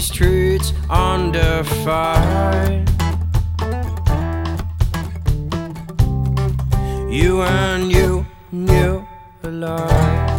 city streets under fire. You and you alone.